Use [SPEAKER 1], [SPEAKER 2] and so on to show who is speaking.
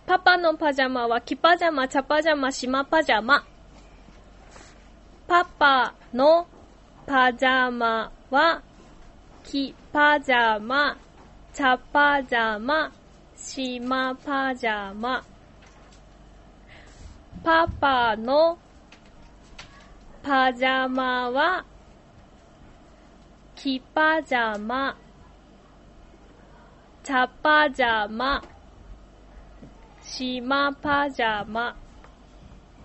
[SPEAKER 1] パパのパジャマは黄パジャマ、茶パジャマ、島パジャマ。パパのパジャマは黄パジャマ、茶パジャマ、島パジャマ。パパのパジャマは黄パジャマ、茶パジャマ、島パジャマ。